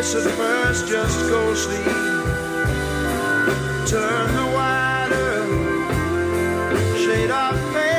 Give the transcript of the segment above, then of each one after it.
face at first just go sleep. Turn the wider shade of pale.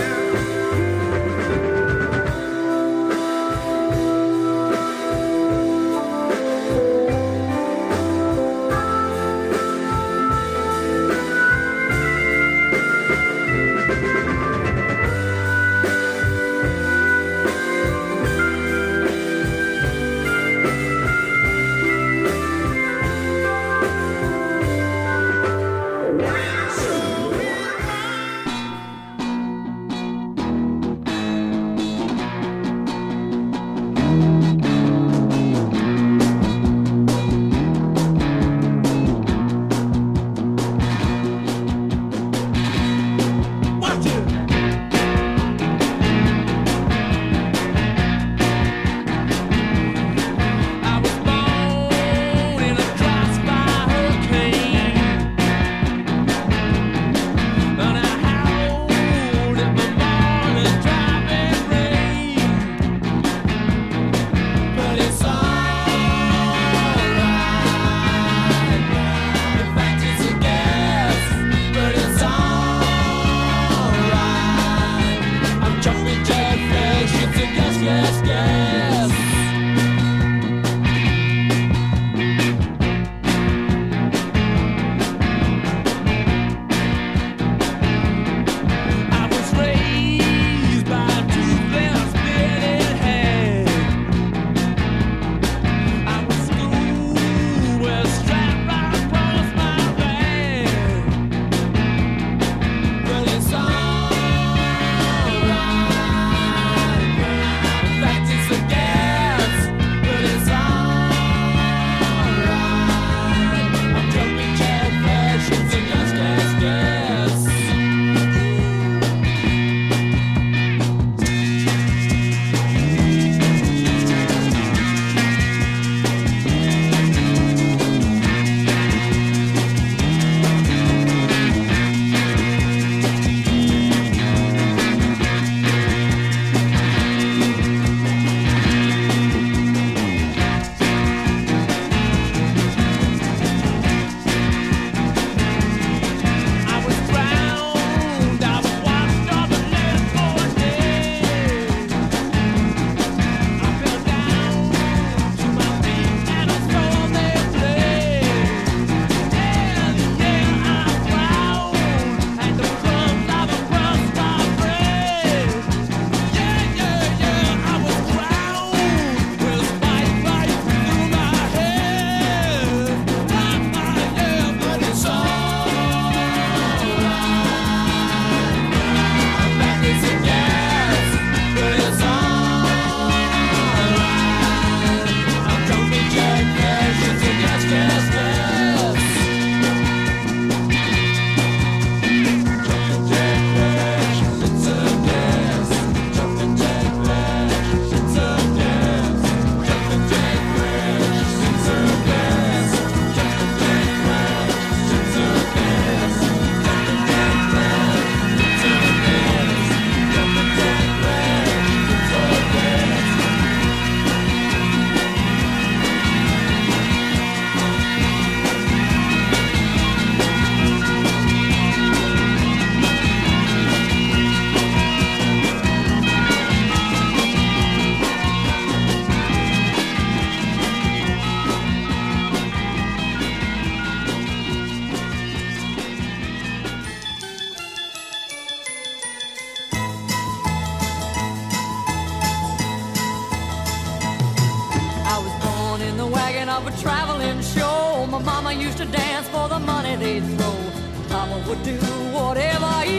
of a traveling show. My mama used to dance for the money they'd throw. Papa would do whatever he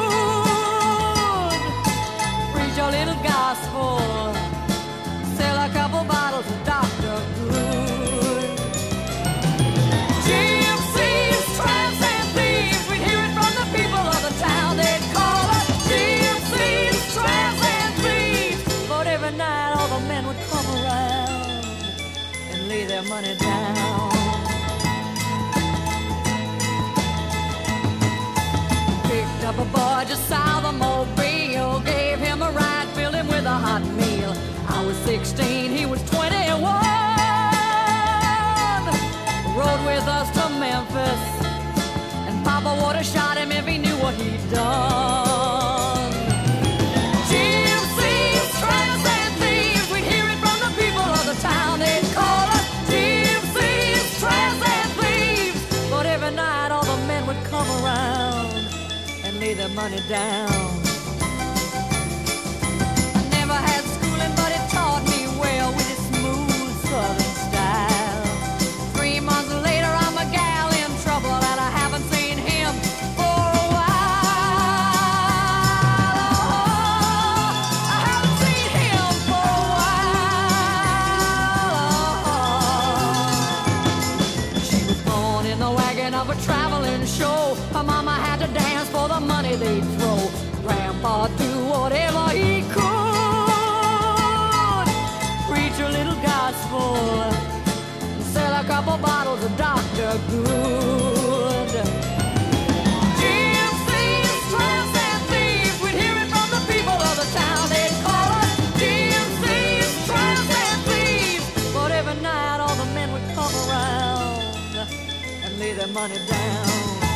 could. Preach a little gospel, sell a couple bottles of Dr. Good. Gypsies, tramps, and thieves, we'd hear it from the people of the town. They'd call us gypsies, tramps, and thieves. But every night all the men would come around and lay their money down. Picked up a boy just south of Mobile, gave him a ride, filled him with a hot meal. I was 16, he was 21. Papa would have shot him if he knew what he'd done. Gypsies, tramps, and thieves, we'd hear it from the people of the town. They'd call us gypsies, tramps, and thieves. But every night all the men would come around and lay their money down. I never had schooling, but it taught me well with its smooth southern style. 3 months later, I'm a gal in trouble, and I haven't seen him for a while. Oh, I haven't seen him for a while. She was born in the wagon of a traveling show. Her mama had to dance for the money they'd throw. Grandpa do whatever he could, preach a little gospel, sell a couple bottles of Dr. Good. Gypsies, tramps, and thieves, we'd hear it from the people of the town. They'd call us gypsies, tramps, and thieves. But every night all the men would come around and lay their money down.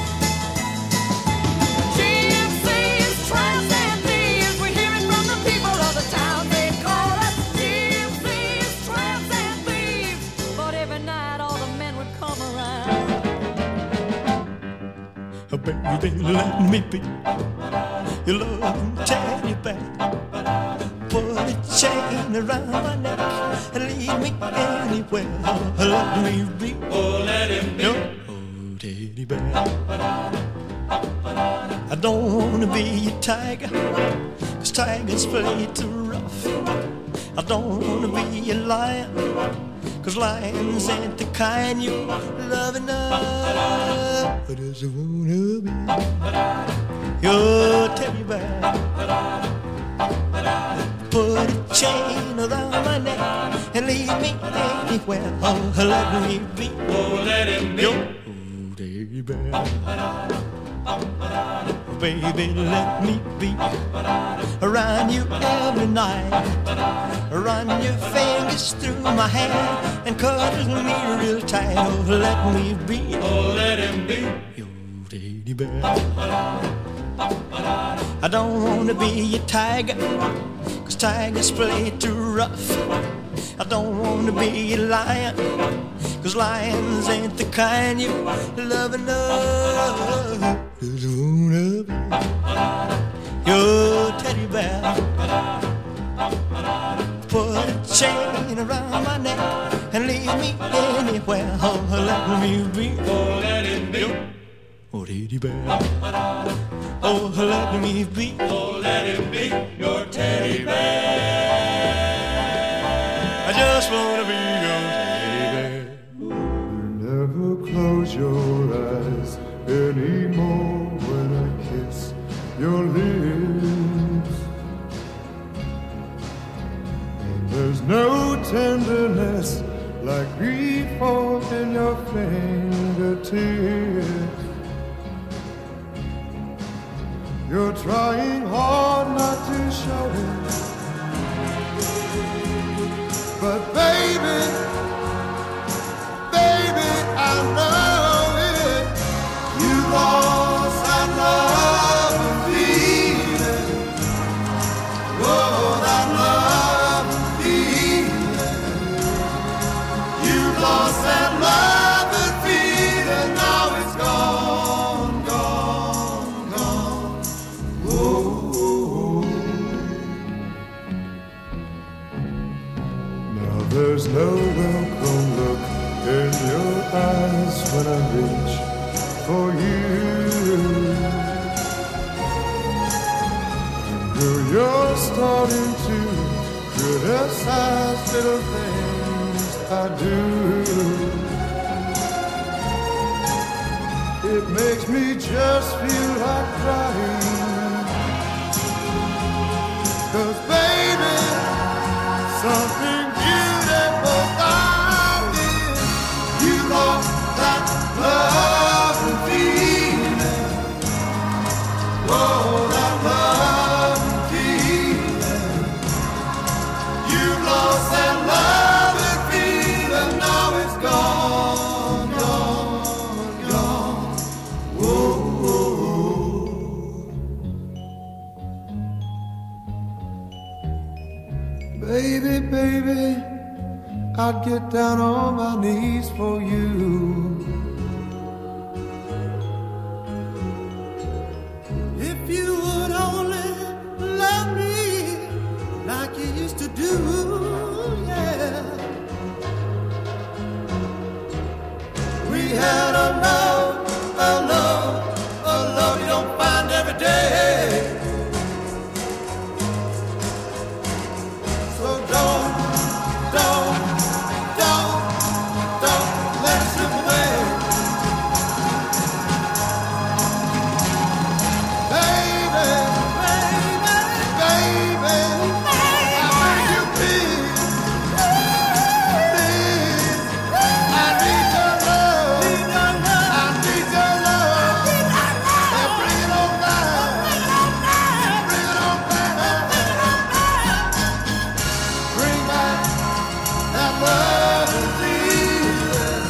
Gypsies, tramps, and thieves, we'd hear it from the people of the town. They'd call us gypsies, tramps, and thieves. But every night all the men would come around. Baby, let me be your loving teddy bear. Put a chain around my neck and lead me anywhere. Let me be, Oh, let him be. your teddy bear. I don't wanna be a tiger, 'cause tigers play too rough. I don't wanna be a lion, 'cause lions ain't the kind you love enough. I just wanna be your teddy bear. Put a chain around my neck and lead me anywhere. Oh, let me be, Oh, let him be. your teddy bear. Baby, let me be around you every night. Run your fingers through my hair and cuddle me real tight. Oh, let me be, Oh, let him be. your teddy bear. I don't wanna be a tiger, 'cause tigers play too rough. I don't wanna be a lion, 'cause lions ain't the kind you love enough. Just wanna be your teddy bear. Put a chain around my neck and lead me anywhere. Oh, let me be, Oh, let him be. oh, teddy bear. Oh, let me be, Oh, let him be your teddy bear. I just wanna be your teddy bear. Never close your eyes anymore when I kiss your lips. And there's no tenderness like grief in your fingertips. You're trying hard not to show it, but baby, I know it. You lost that love and feeling. Oh, that love and feeling. You lost that love and feeling. Now it's gone, gone, gone. Oh. Now there's no welcome look in your eyes when I reach for you. And girl, you're starting to criticize little things I do. It makes me just feel like crying. 'Cause baby, something beautiful about it. You lost that love and feeling. Oh, that love and feeling. You lost that love and feeling. Now it's gone, gone, gone. Whoa. I'd get down on my knees for you. If you would only love me like you used to do, yeah. We had a love you don't find every day. So don't let it slip away. Baby, I beg you please, I need your love, I need your love. And bring it on back, bring it on back, bring back that love and feeling.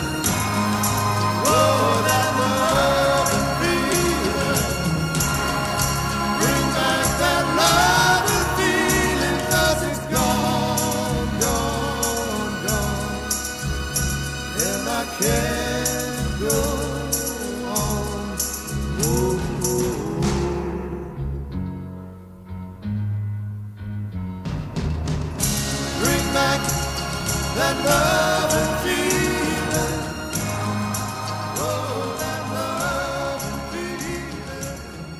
Oh, that love and feeling. Bring back that love and feeling, 'cause it's gone, gone, gone. And I can't go on. Ooh. Bring back that love and feeling. Oh, that love and feeling.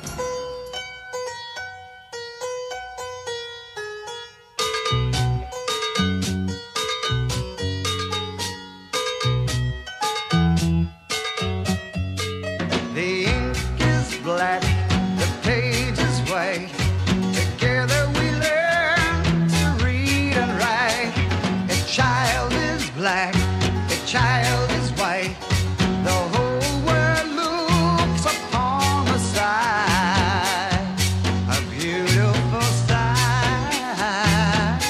The ink is black, the page is white. Together we learn to read and write. A child is black, a child is white. The whole world looks upon the sight, a beautiful sight.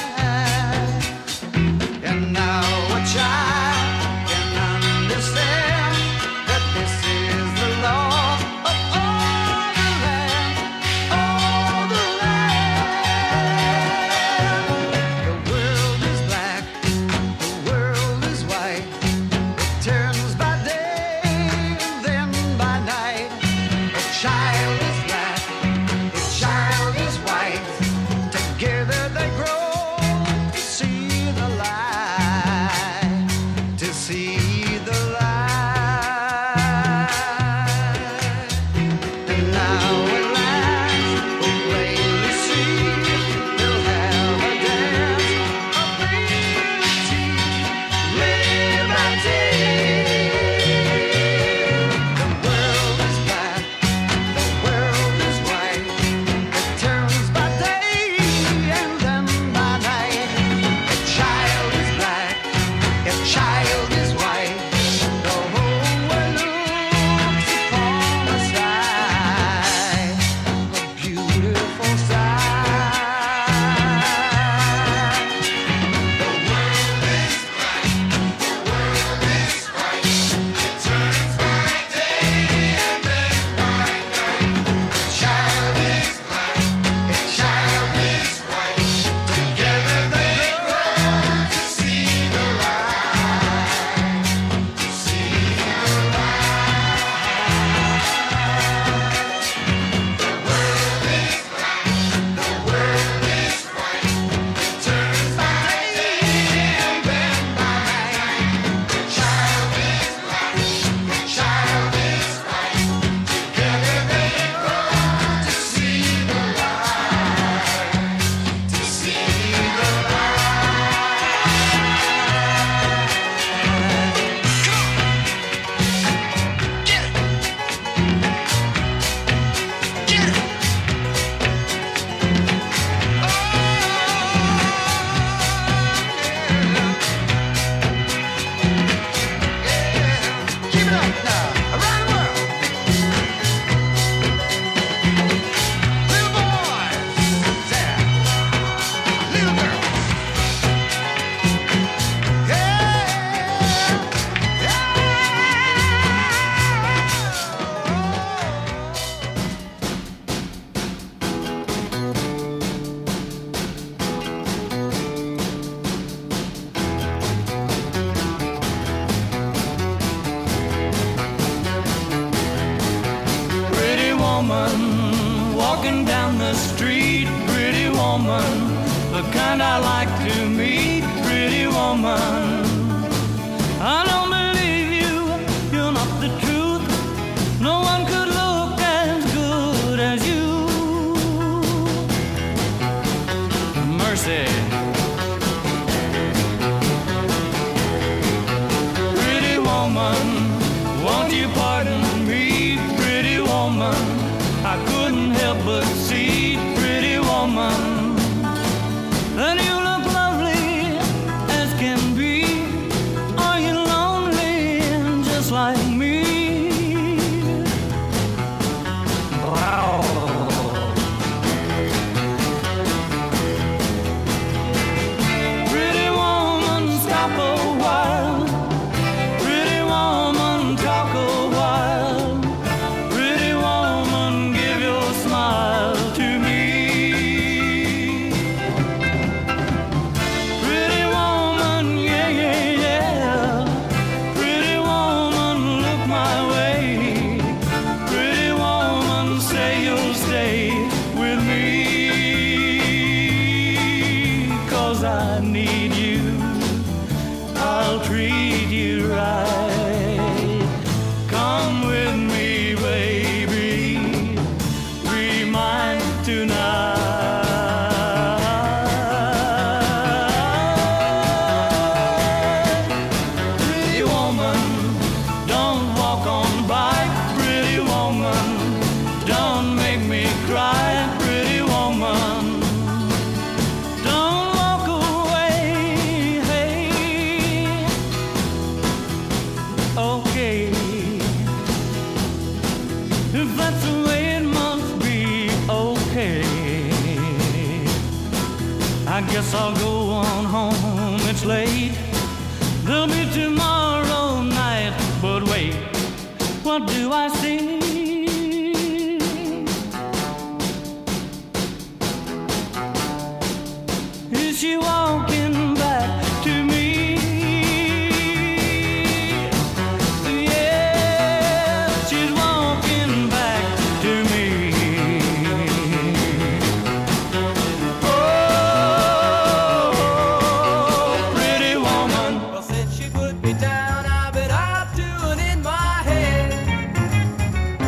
And now a child can understand that this is the law of all the land, all the land. The world is black, the world is white. It turns by day and then by night. A child is black, a child is white. Together they grow to see the light. woman walking down the street, pretty woman, the kind I like to meet, pretty woman. I don't believe you, you're not the truth. No one could look as good as you. Mercy. Pretty woman, won't you pardon me, pretty woman? I couldn't help but see, pretty woman, that you look lovely as can be. Are you lonely just like me? Wow. Pretty woman, stop a while. Pretty woman, talk a while. Pretty woman, give your smile to me. Pretty woman, yeah, yeah, yeah. Pretty woman, look my way. Pretty woman, say you'll stay with me. 'Cause I need you, I'll treat you right. Come with me, baby, be mine tonight. Pretty woman, don't walk on by. Pretty woman, don't make me cry. Pretty woman, don't walk away. Hey, okay, if that's the way it must be, okay. I guess I'll go on home, it's late. There'll be tomorrow night, but wait, what do I see? Is she walking back to me? Yeah, she's walking back to me. Oh, pretty woman. Well, since she put me down, I've been out to and in my head.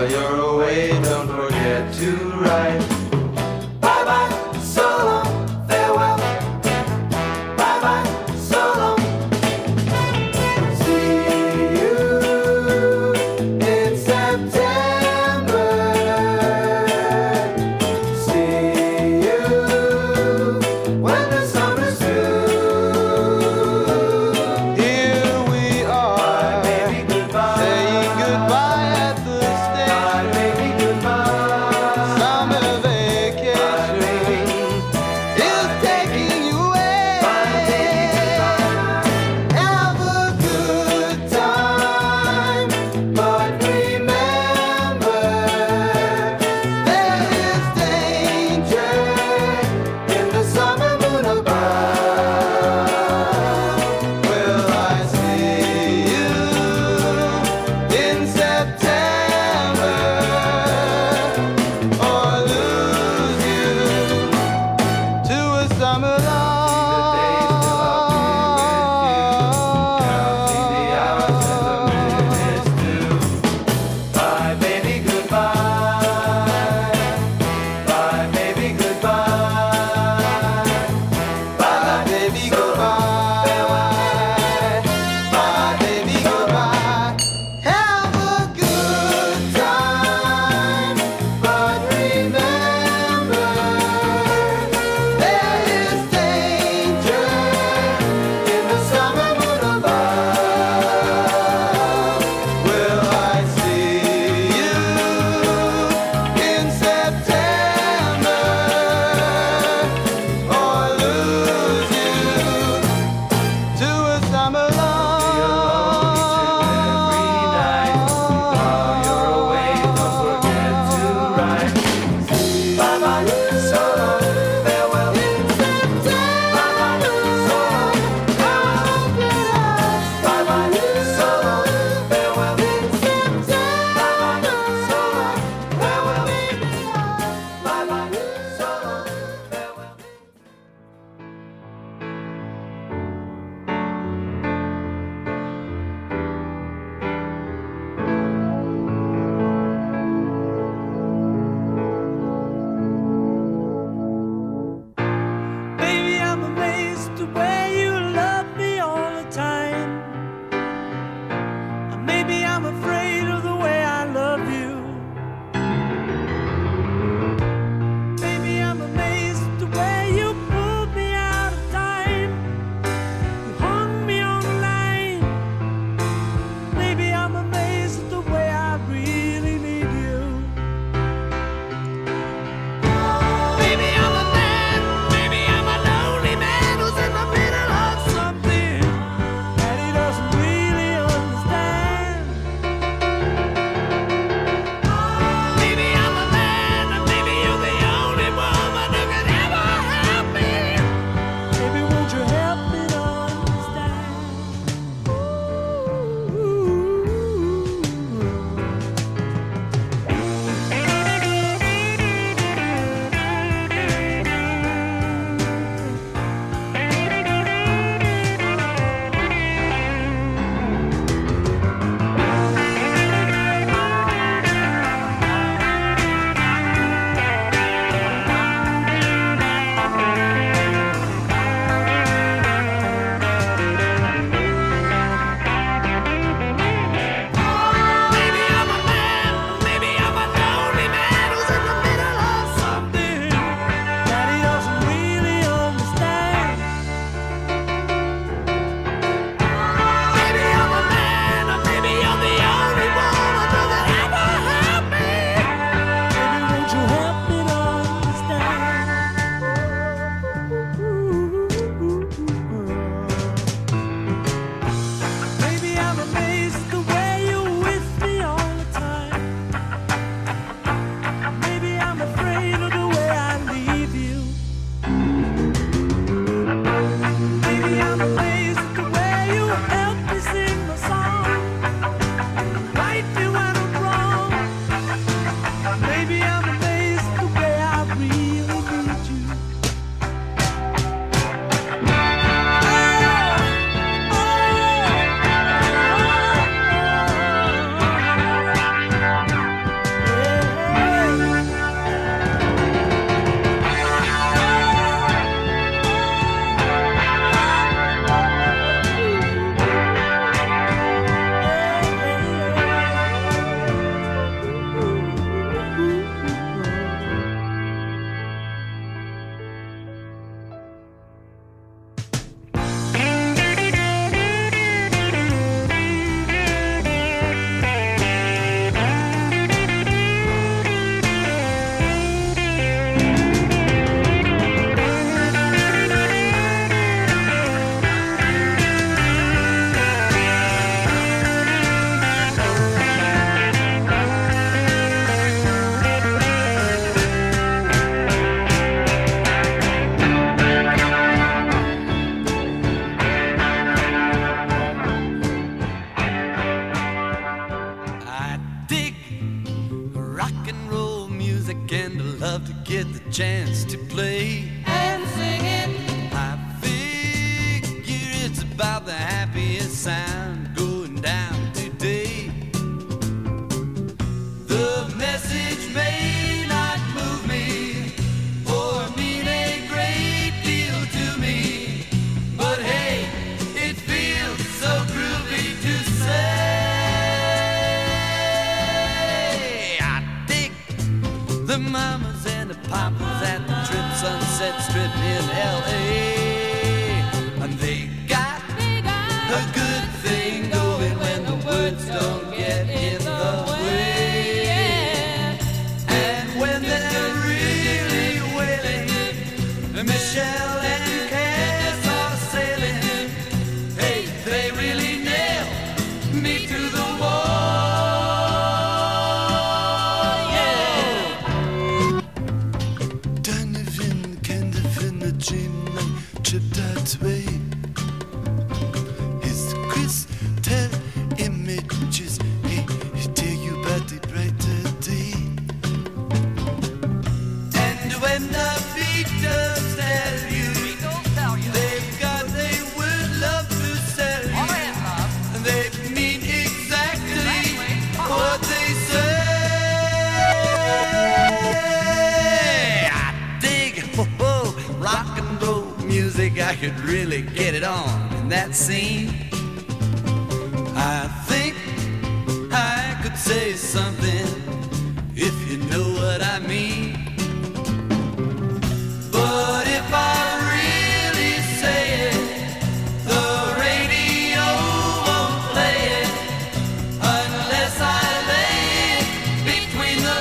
While you're away, don't forget to write. Bye bye, so long, farewell. Bye bye, so long. See you in September. See you when the summer's through. Here we are, saying goodbye at the station. and I love to get the chance to play and sing it. I figure it's about the happiest sound going down today. The message may not move me or mean a great deal to me, but hey, it feels so groovy to say. I dig the mamas and the papas at the Trip Sunset Strip in L.A. And they got a good thing going when the words don't get in the way. And when they're really wailing, Michelle and Cass are sailing. Hey, they really nail me to the wall. Yeah. Donovan, Candivin, a dreamland trip that way. His crystal images, he tell you about the brighter day. And when the Beatles tell you they've got a word love to sell you, and they mean exactly what they say. I dig rock and roll music. I could really get it on in that scene. I think I could say something if you know what I mean. But if I really say it, the radio won't play it unless I lay it between the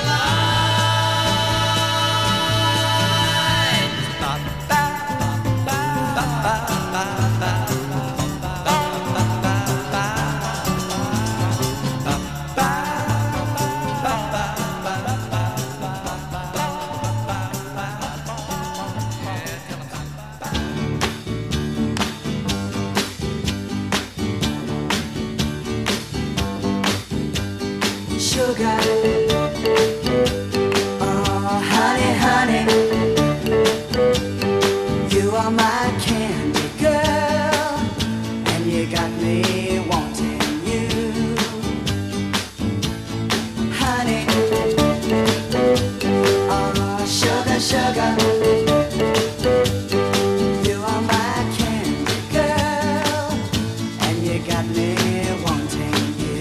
lines. Ba, ba, ba, ba, ba, ba, ba, ba, Sugar, oh honey, honey, you are my candy girl, and you got me wanting you, honey, oh sugar, sugar, you are my candy girl, and you got me wanting you.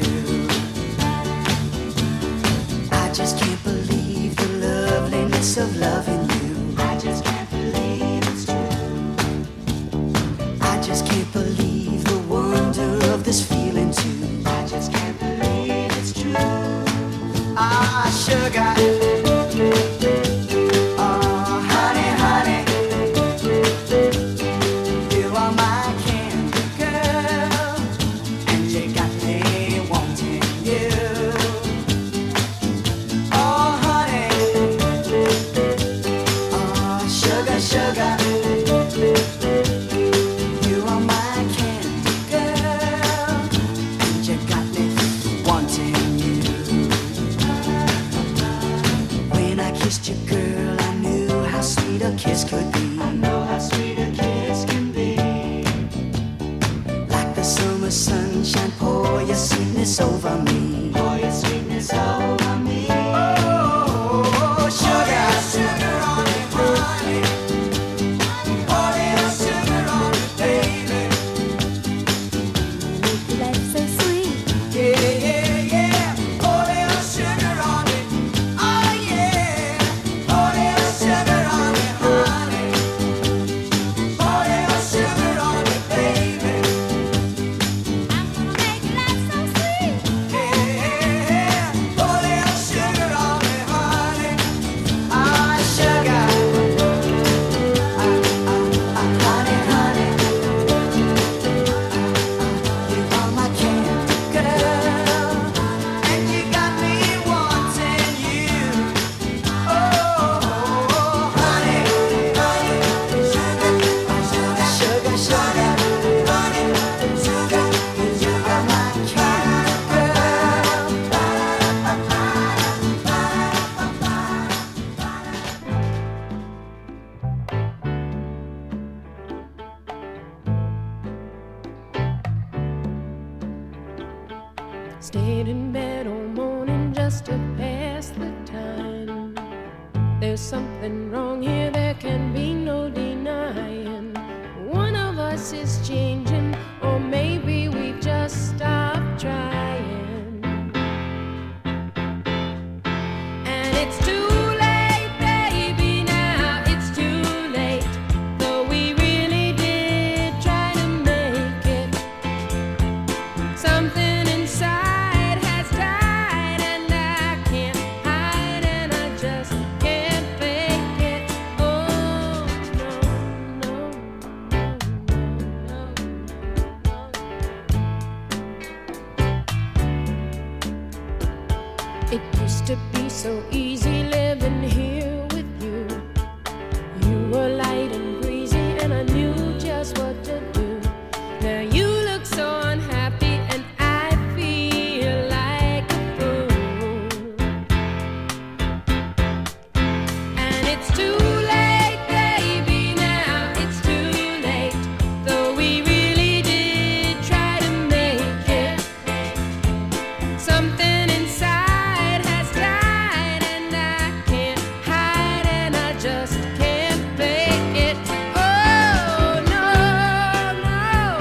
I just can't believe the loveliness of loving you. I just can't believe it's true. I just can't believe the wonder of this feeling too. I just can't believe it's true. Ah, sugar. Oh, honey, honey. You are my candy girl, and you got me wanting you. Oh, honey, oh, sugar, sugar, you are my candy girl, and you got me wanting you. When I kissed you, girl, I knew how sweet a kiss could be. I know how sweet a kiss can be. Like the summer sunshine, pour your sweetness over me. Pour your sweetness over me. Oh, sugar, sugar on it, honey. Pour your sugar on it, baby. Life's so sweet. Yeah, yeah, yeah. Pour your sugar on it. Oh, yeah. Oh, There's something wrong here, there can be no denying. One of us is changing, or maybe we just stopped trying. And it's too late, baby, now it's too late. Though we really did try to make it. Something inside has died, and I can't hide, and I just can't fake it. Oh, no, no, no, no, no. It used to be so easy living here with you. You were light and breezy, and I knew just what to do. Now you look so unhappy, and I feel like a fool. And it's too late, baby, now it's too late. Though we really did try to make it. Something inside has died, and I can't hide, and I just can't fake it. Oh, no, no.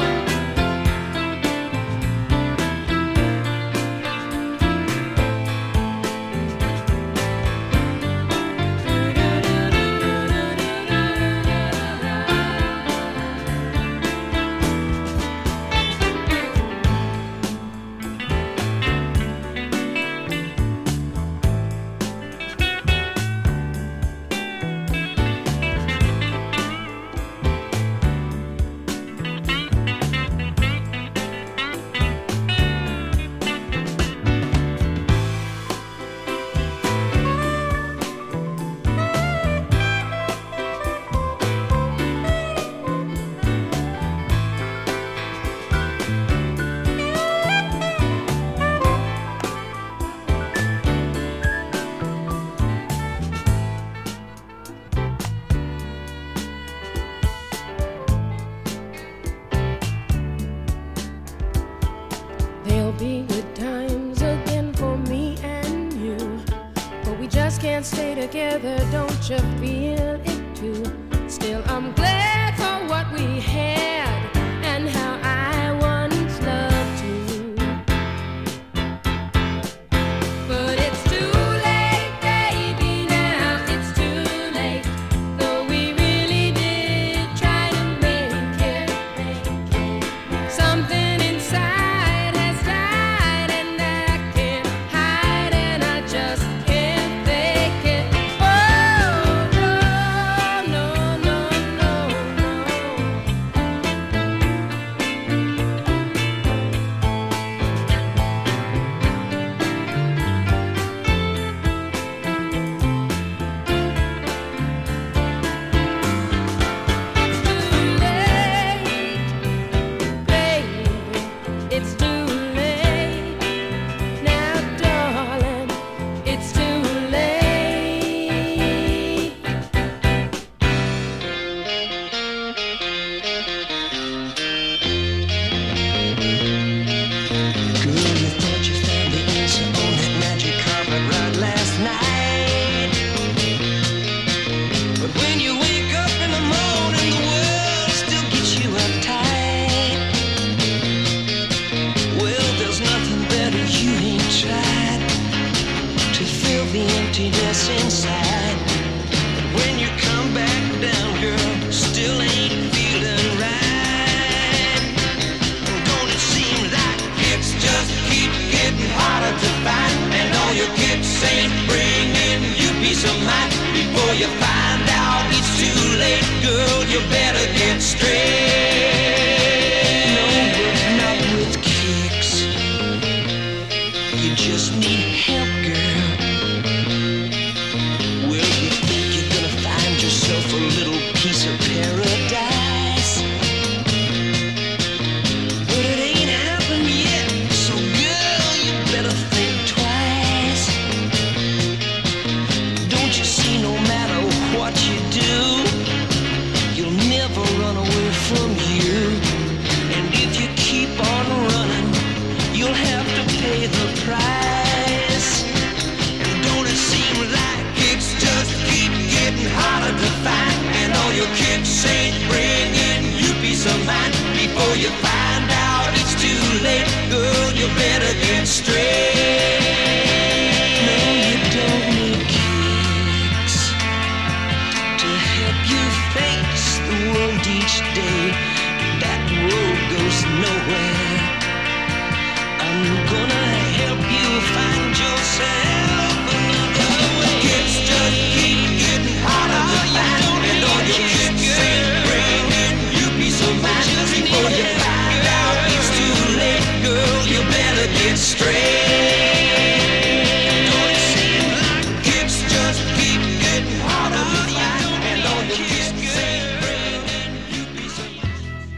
There'll be good times again for me and you, but we just can't stay together, don't you feel it too? Still, I'm glad for what we had and how I once loved you. But it's too late, baby, now it's too late. Though we really did try to make it. Something inside has died, and I can't hide, and I just can't fake it. Oh, no, no, no, no, It's too late, now darling, it's too late. Girl, you thought you found the answer on that magic carpet ride last night. But when you wake up in the morning, the world still gets you uptight. Well, there's nothing better you ain't tried to fill the emptiness inside. But when you come back down, girl, still ain't feeling right. Don't it seem like it's just keep getting harder to find, and all your kicks ain't bringing you peace of mind? Before you find out it's too late, girl, you better get straight. No, but not with kicks. You just need help, girl. Well, you think you're gonna find yourself a little piece of paradise, but it ain't happened yet. So, girl, you better think twice. Don't you see, no matter what you do, you'll never straight. No, you don't need kicks to help you face the world each day. That road goes nowhere. I'm gonna help you find yourself another way. Kids just keep getting harder to find, and all your kicks ain't bringing you peace of mind. Just before you find out it's too late, girl, you better get straight. Don't it seem like kicks just keep getting harder to find, and all your kicks ain't bringing you peace of mind.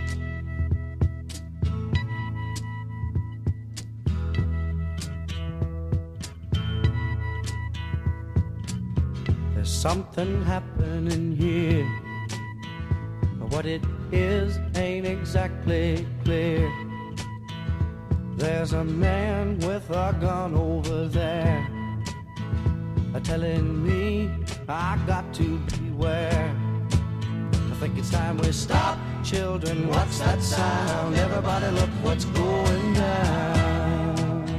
There's something happening here, but what it is ain't exactly clear. There's a man with a gun over there, telling me I got to beware. I think it's time we stop, children. What's that sound? Everybody look what's going down.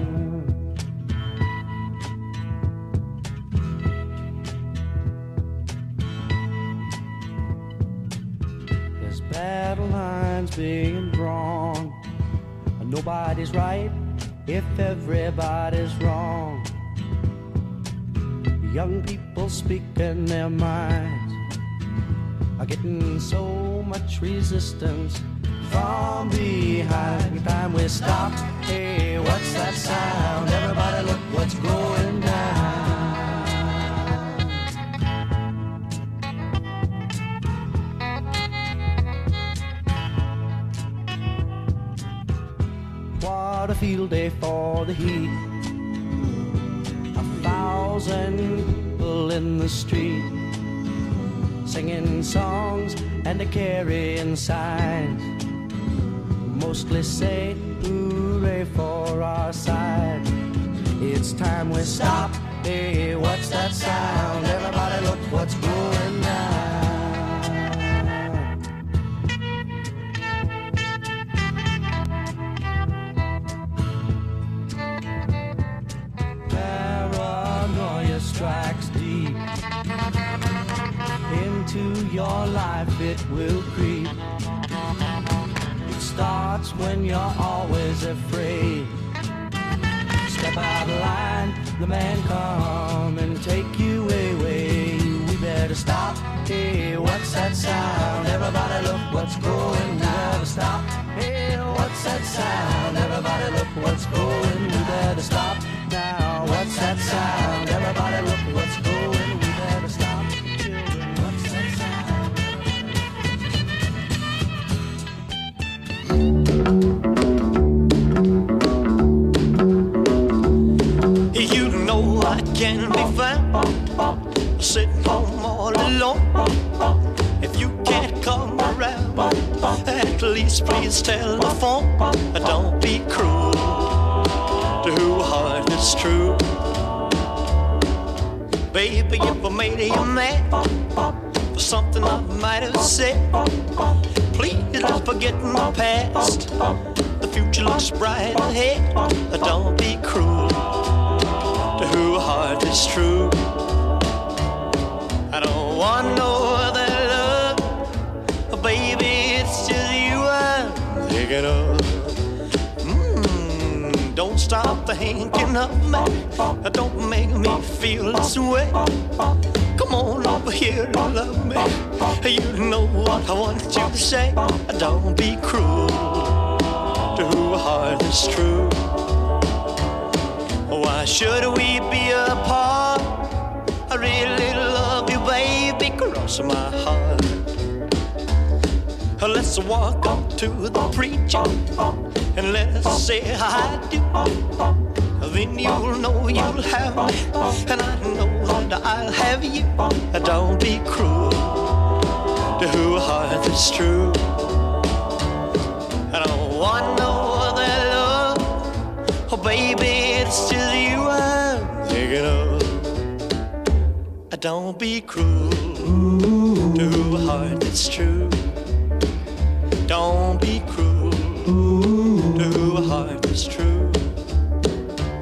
There's battle lines being drawn. Nobody's right if everybody's wrong. Young people speaking their minds are getting so much resistance from behind. Time we stop. Hey, what's that sound? Everybody look what's going down. What a field day for the heat. 1,000 people in the street, singing songs and carrying signs, mostly say hooray for our side. It's time we stop. Hey, what's that sound? Everybody look what's going down. Paranoia strikes deep into your life, it will creep. It starts when you're always afraid. Step out of line, the man come and take you away. We better stop. Hey, what's that sound? Everybody look what's going. We better stop. Hey, what's that sound? Everybody look what's going. We better stop now. What's that sound? Everybody look what's going. We better stop. Children, what's that sound? You know I can be found sitting home all alone. If you can't come around, at least please tell the phone. Don't be cruel to who heart is true. Baby, if I made you mad for something I might have said, please don't forget my past. The future looks bright ahead. Don't be cruel to who heart is true. I don't want no other love, baby, it's just you I'm thinking of. Don't stop thinking of me, don't make me feel this way. Come on over here and love me. You know what I want you to say. Don't be cruel to who heart is true. Why should we be apart? I really love you, baby, cross my heart. Let's walk up to the preacher and let's say I do. Then you'll know you'll have me, and I know that I'll have you. Don't be cruel to who heart is true. I don't want no other love, oh baby, it's just you I'm thinking of. Don't be cruel to a heart that's true. Don't be cruel to a heart that's true.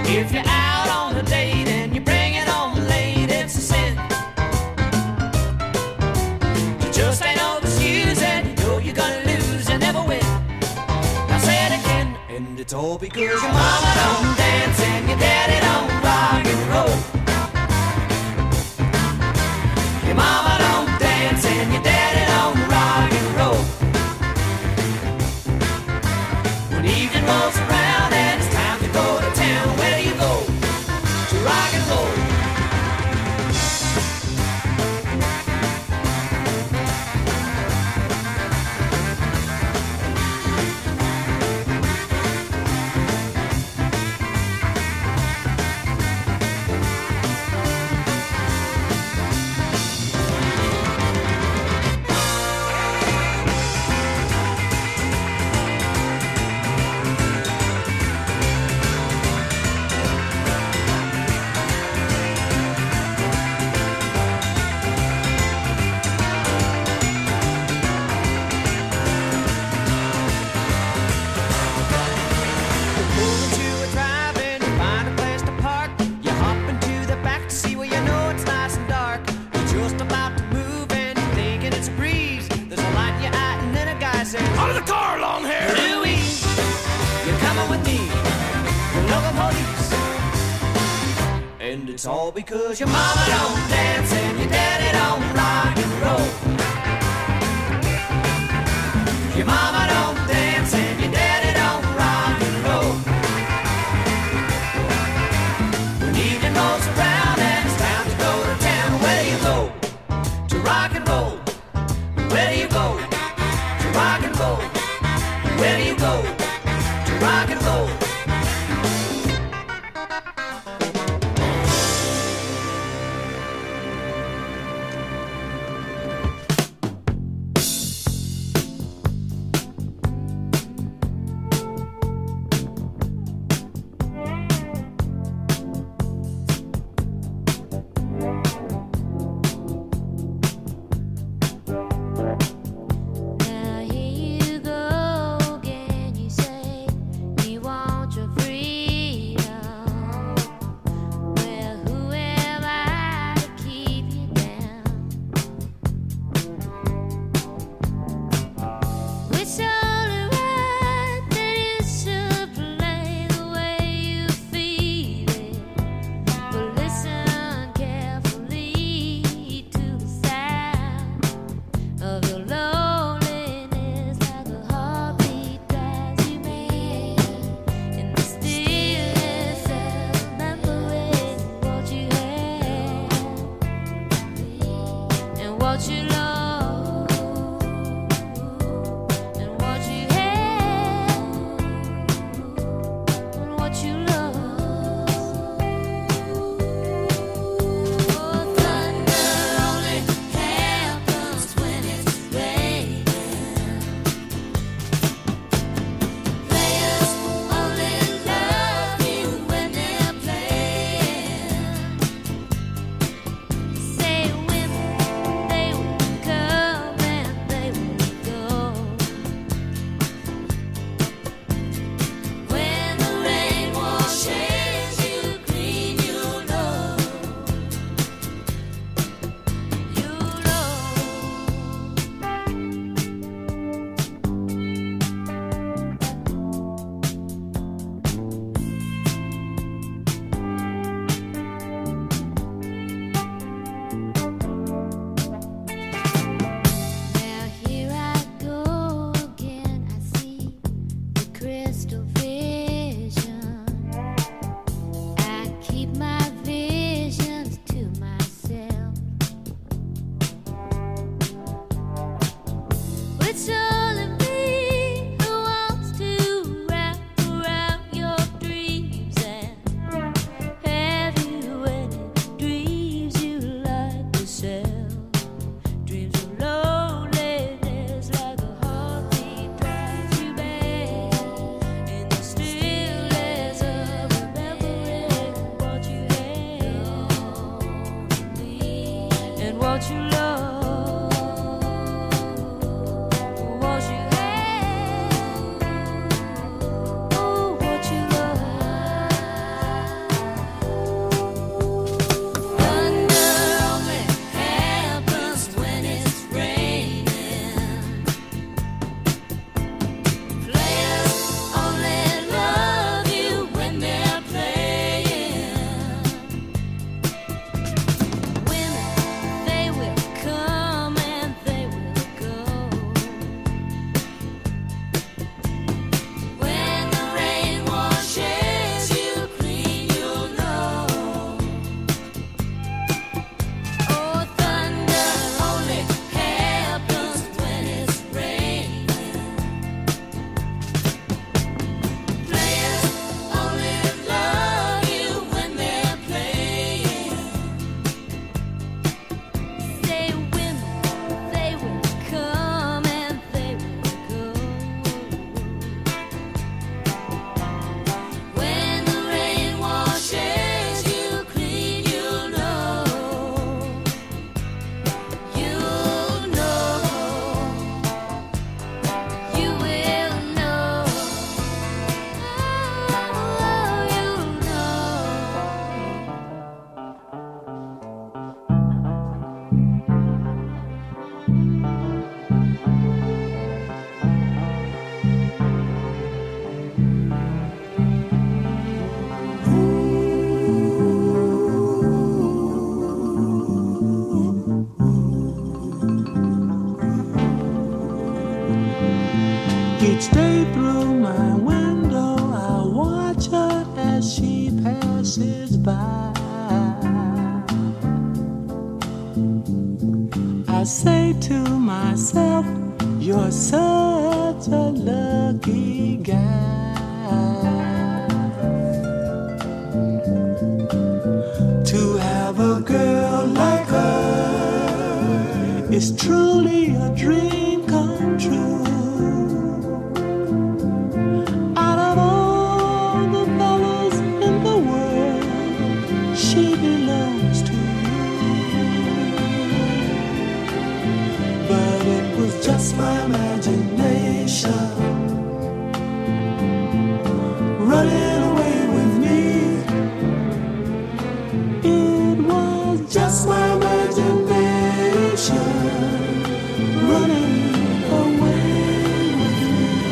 If you're out on a date and you bring it home late, it's a sin. You just ain't no excuse and you know you're gonna lose and never win. Now say it again, and it's all because your mama don't dance and your daddy don't rock and roll. Your mama don't dance and your daddy don't rock and roll. When evening rolls around and it's time to go to town, where do you go? To rock and roll. Out of the car, long hair! Louie, you're coming with me. You're local police. And it's all because your mama don't dance and your daddy don't rock and roll. Your mama don't dance and your daddy don't rock and roll. When evening rolls around and it's time to go to town, where do you go? To rock and roll. Where do you go? To rock and roll. Where do you go? To rock and roll. picture as she passes by. I say to myself, you're such a lucky guy to have a girl like her. Is truly a dream come true. Out of all the fellas in the world, she belongs to you. But it was just my imagination running away with me. It was just my imagination running away with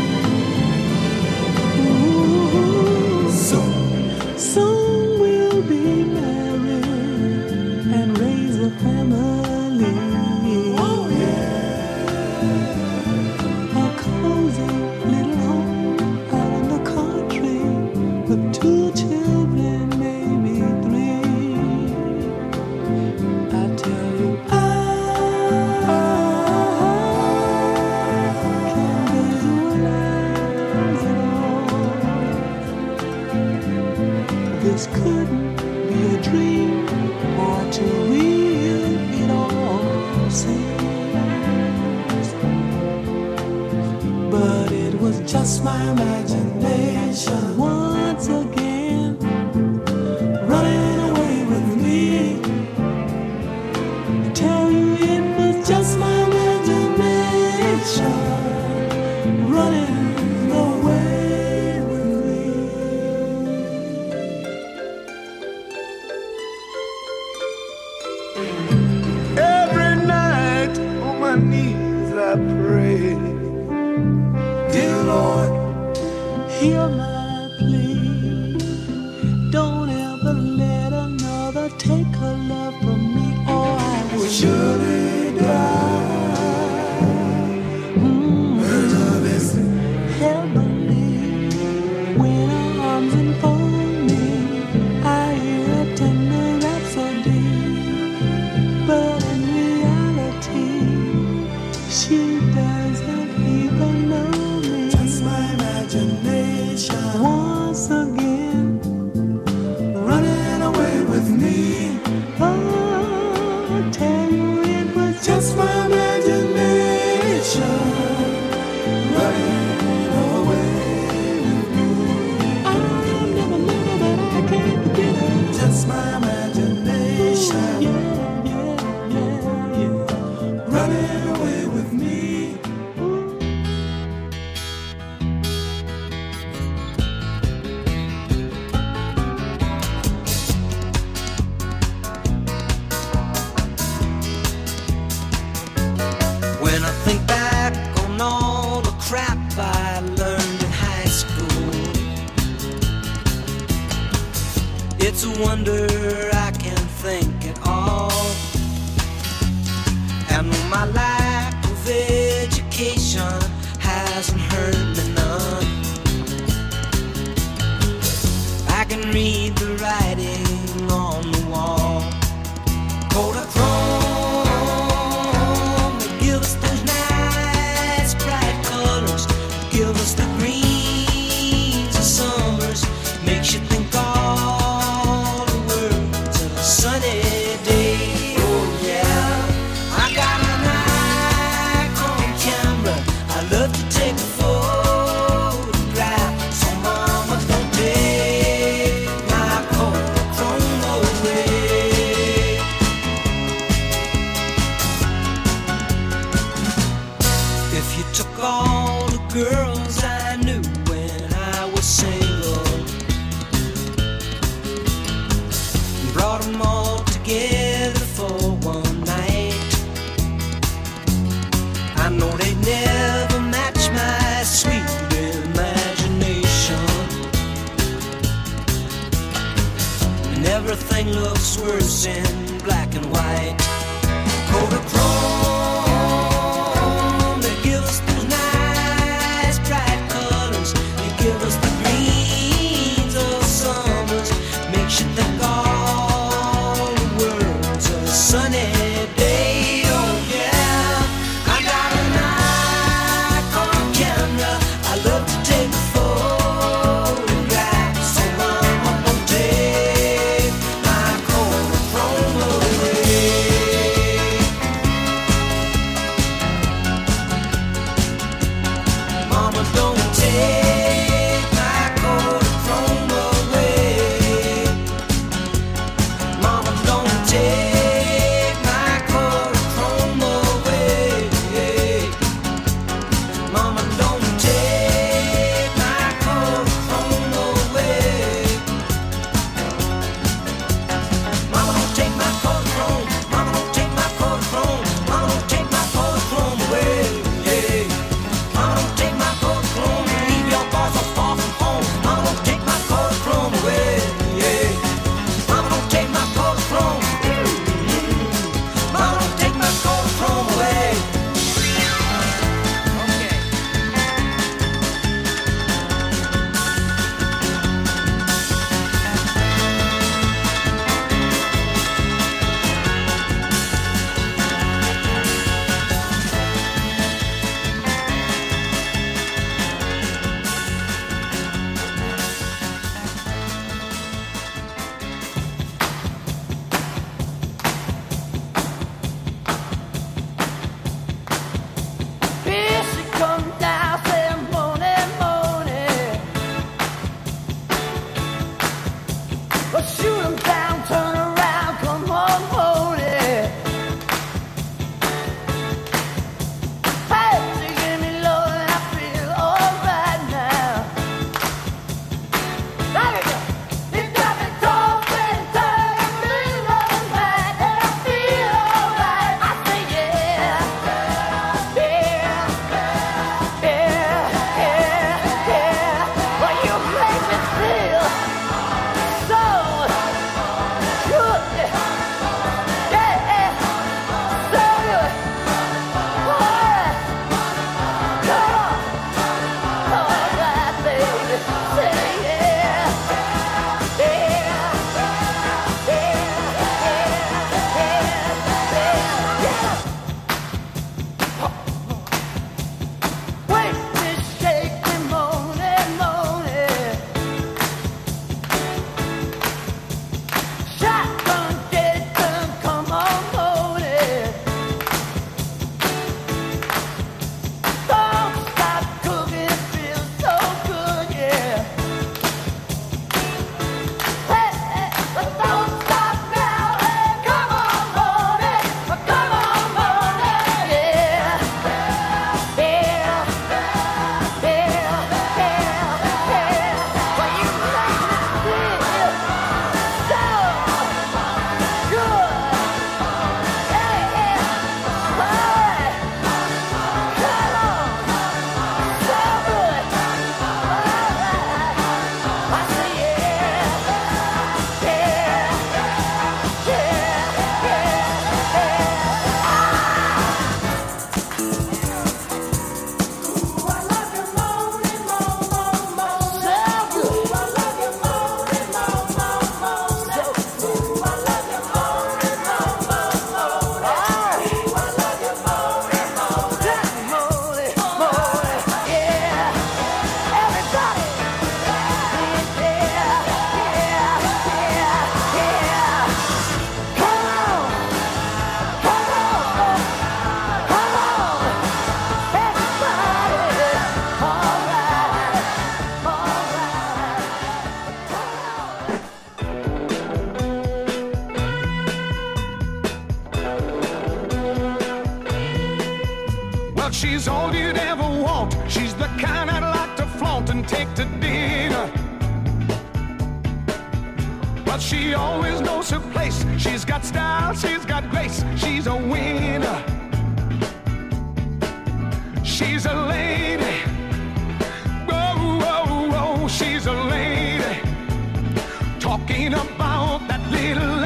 me. Ooh, soon we'll be married and raise a family. Oh yeah, a cozy little home out in the country with 2 children, maybe 3. I tell you, this couldn't be a dream or too real, it all seems. But it was just my imagination once again running away with me. I tell you it was just my imagination running away with me. Every night on my knees I pray, dear Lord, Hear my plea. Don't ever let another take her love from me, or I will surely die. Her love is heavenly. When her arms enfold me, I hear a tender rhapsody. But in reality, she doesn't even know me. Just my imagination once again running away with me. Oh, I tell you it was just my imagination running away with me. I'll never leave her, but I can't forget her. Just my imagination. Yeah. Running away with me. When I think back on all the crap I learned in high school, it's a wonder I can think at all. And my lack of education hasn't hurt me none. I can read the writing on the wall. Kodachrome, they give us those nice bright colors, give us the greens of summers, makes you think all the world's a sunny day. Oh yeah, I got a Nikon camera, I love to take a photograph. So mama, don't take my Kodachrome away. If you took all the girls I knew when I was single and brought them all together for one night, I know they'd never match my sweet imagination. And everything looks worse in black and white. Kodachrome, they give us those nice bright colors, they give us the greens of should think all the world's a sunny day. Oh yeah, I got an Nikon camera. I love to take photographs. So mama, don't take my Kodachrome away. Mama, don't take my Kodachrome away. Mama, don't take my Kodachrome away. Mama, don't take my Kodachrome away. Mama, don't take my Kodachrome. Mama, don't take my Kodachrome. Mama, don't take my Kodachrome away. Mama, don't take my Kodachrome. Leave your boss so far from home. Mama, don't take my Kodachrome away. Mama, don't take my Kodachrome. Mama, don't take my Kodachrome away. Here she comes down, saying morning, morning. Well, shoot 'em down, turn around, come on, morning. Hey, she give me love and I feel alright now. There we go. You got me talking, turning me loving right, and I feel alright. I say yeah, yeah, yeah. Well, you make me feel so good. Yeah, so good. Alright, come on. Alright, baby. Say yeah, yeah, yeah. Wait, this shake me moaning, moaning. Shotgun, get it done, come on, moaning. Don't stop cooking, it feels so good, yeah. Hey, but don't stop now, hey, come on, moaning, yeah. Well, you make me feel so good. Alright, come on, so good. Alright, I say Well, she's all you'd ever want. She's the kind I'd like to flaunt and take to dinner. But she always knows her place. She's got style, she's got grace. She's a winner. She's a lady. Oh, oh, oh, she's a lady. Talking about that little